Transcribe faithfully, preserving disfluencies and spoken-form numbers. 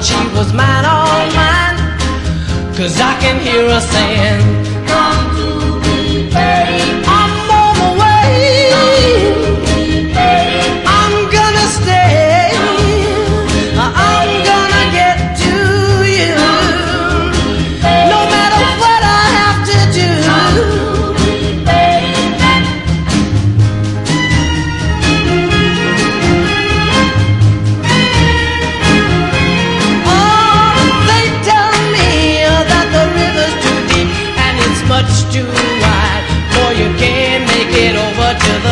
she was mine, all mine. Cause I can hear her saying, come to me, babe. I'm on my way. Come to me, babe. I'm gonna stay. I'm gonna get to you. No matter what I have to do. Oh, they tell me that the river's too deep and it's much too wide, for you can't make it over to the